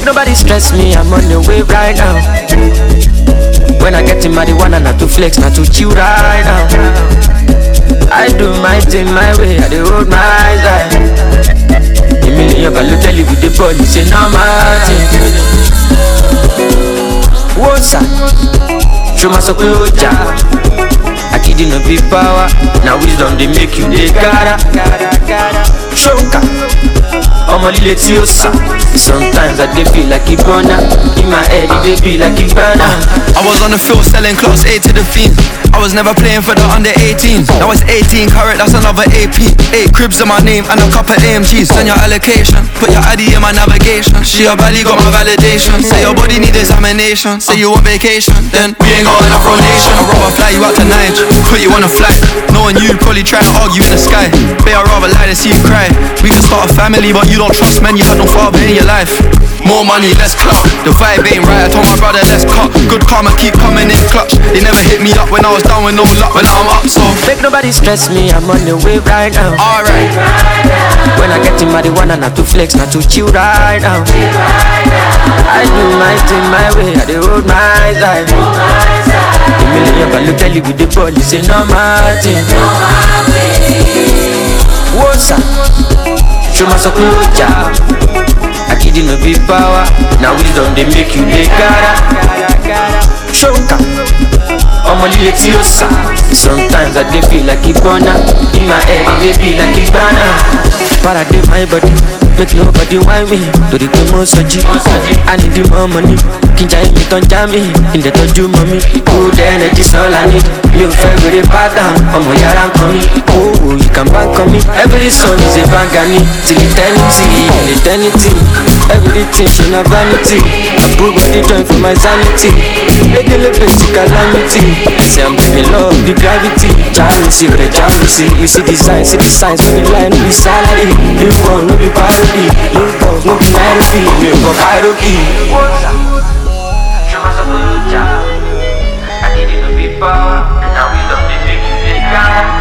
nobody stress me, I'm on the way right now. When I get in marijuana, not to flex, not to chill right now. I do my thing my way, I do hold my side. A million value tell you with the ball, you say no matter. What's up? Show my soul, I kid you no big power. Now wisdom they make you the cara. Shoka, I'm a little tiosa. Sometimes I feel like a burner. In my head it feel like a burner. I was on the field selling class A to the fiends. I was never playing for the under 18. Now it's 18 carat, that's another AP. 8 cribs in my name and a couple AMGs. Send your allocation, put your ID in my navigation. She a valley got my validation. Say your body need examination. Say you on vacation, then we ain't got enough rotation. I'd rather fly you out to Niger, put you on a flight. Knowing you probably try to argue in the sky. Babe, I'd rather lie than see you cry. We could start a family, but you don't trust men. You had no father in your life. More money, less clout. The vibe ain't right, I told my brother let's cut. Good karma keep coming in clutch. They never hit me up when I was down with no luck. When I'm up, so make nobody stress me, I'm on the way right now. Alright. When I get in marijuana, not to flex, not to chill right now. I do my thing my way, I do hold my side. A million value tell you with the ball, you say no matter. What's up? Show my soul, I kid you no big power. Now wisdom they make you the cara. Shoka, I'm a little tiosa. Sometimes I feel like a burner. In my head it feel like a burner. Paradigm my body, make nobody whine me. To the demo soji, I need the more money. Kinja me don't jam me, in the toju mommy. Good energy's all I need. You feel with a pattern, I'm a yaran coming. Oh, you can bank on me. Every song is a bangani. Till eternity, everything she not vanity. I put body joint for my sanity. Regular basic calamity. Say I'm giving love, the gravity. Charity, the charity. You see the signs on the line, no be salary. You want no be parody. You boss, no be Nairobi. You go Kairoki. Show my support, I need you no be power. Now we don't make you the guy.